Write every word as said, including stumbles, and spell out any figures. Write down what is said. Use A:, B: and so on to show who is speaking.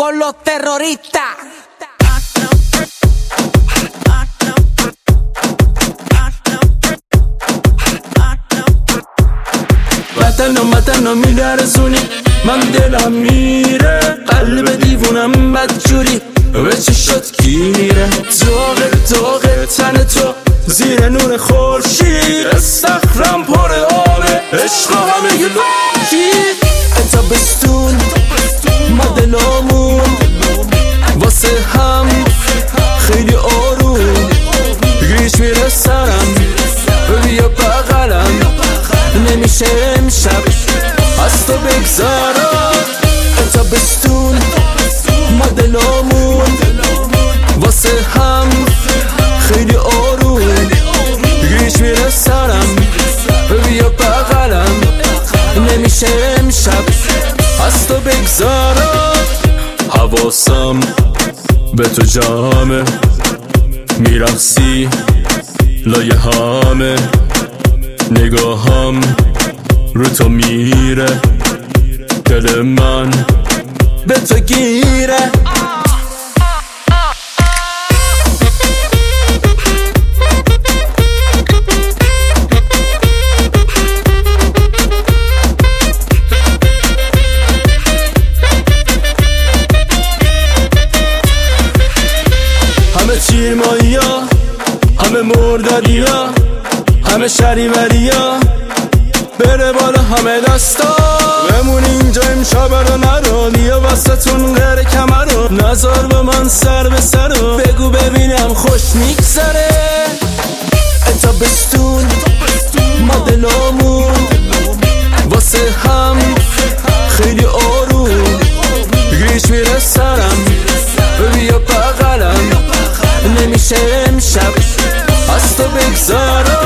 A: con los terroristas.
B: وطنو وطنو می‌رسونی من دلم میره قلب دیوونم بدجوری به چشات گیره داغ داغ تن تو زیر نور خورشید استخرم پر آبه عشق همه گلوکی تابستون ما دلامون واسه هم خیلی آروم گریش میره سرم بیا بغلم نمیشه امشب از تو بگذارم تابستون ما دلامون واسه هم خیلی آروم گریش میره سرم بیا بغلم نمیشه امشب از تو بگذارم حواسم به تو جامه میرقصی لایه همه نگاهم رو تو میره دل من به تو گیره همه چیرمایی ها همه مردادی ها همه شریوریا بره بالا همه دستا بمون اینجا امشب رو نرو بیا وسطون غیر کمر رو نظر به من سر به سر رو بگو ببینم خوش میگذره تابستون ما دلامون واسه هم خیلی آروم گریش میره سرم بیا بغلم نمیشه امشب از تو بگذارم